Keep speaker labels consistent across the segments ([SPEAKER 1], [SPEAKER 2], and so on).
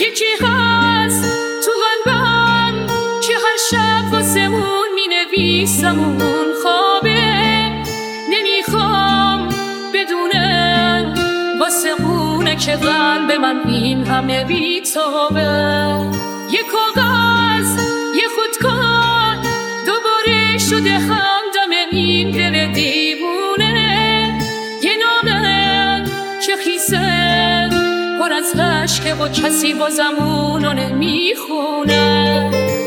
[SPEAKER 1] یکی هست تو قلبم که هر شب واسمون مینویسم اون خوابه، نمیخوام بدونم واسه اونه که قلب من این همه بیتابه. یه کاغذ یه خودکار دوباره شده همدم این دل دیوونه، یه نامه که خیسه پر از عشقه و کسی بازم اونو نمیخونه.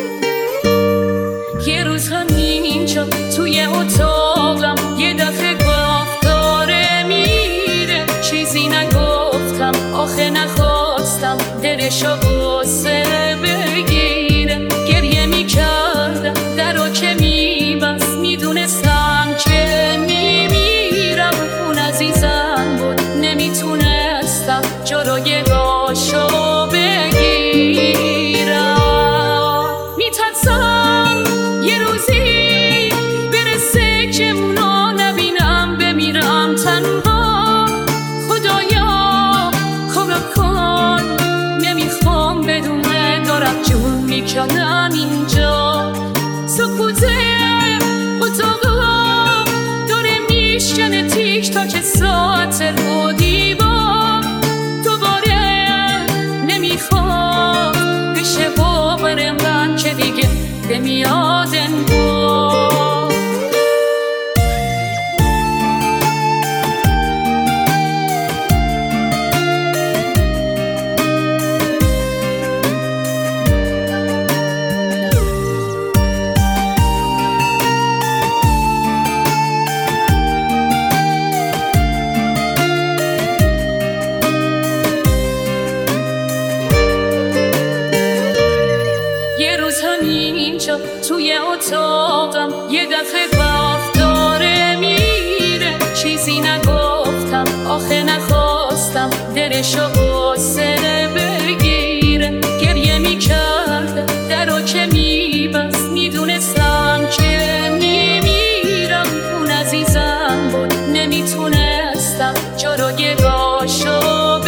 [SPEAKER 1] یه روز همینجا توی اتاقم یه دفعه گفت داره میره، چیزی نگفتم آخه نخواستم دلشو غصه بگیره. گریه میکردم درو که میبست، میدونستم که میمیرم. اون عزیزم بود نمیتونستم جلوی راشو بگیرم. میترسم یه روزی برسه که اونو نبینم، بمیرم تنها. خدایا کمک کن، نمیخوام بدونه دارم جون میکنم اینجا. سکوت اتاقا داره میشکنه تیک تاک ساعت رو دیوار. دوباره نمیخوام بشه باور من که دیگه نمیاد انگار. یه روز همینجا توی اتاقم یه دفعه گفت داره میره، چیزی نگفتم آخه نخواستم دلشو غصه بگیره. گریه میکردم درو که میبست، میدونستم که میمیرم. اون عزیزم بود نمیتونستم جلوی راشو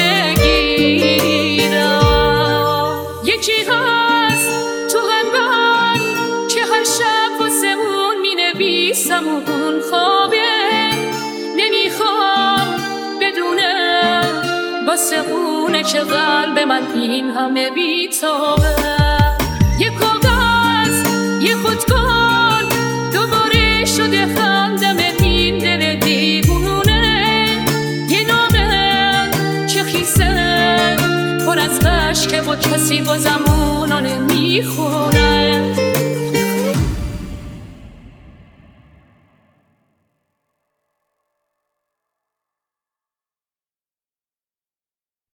[SPEAKER 1] بگیرم. یکی هست تو قلبم که هر شب واسمون مینویسم اون خوابه، نمیخوام بدونم واسه اونه که قلب من این همه بیتابه. یه کاغذ یه خودکار دوباره شده همدم این دل دیوونه، یه نامه که خیسه پر از عشقه و کسی بازم اونو نمیخونه.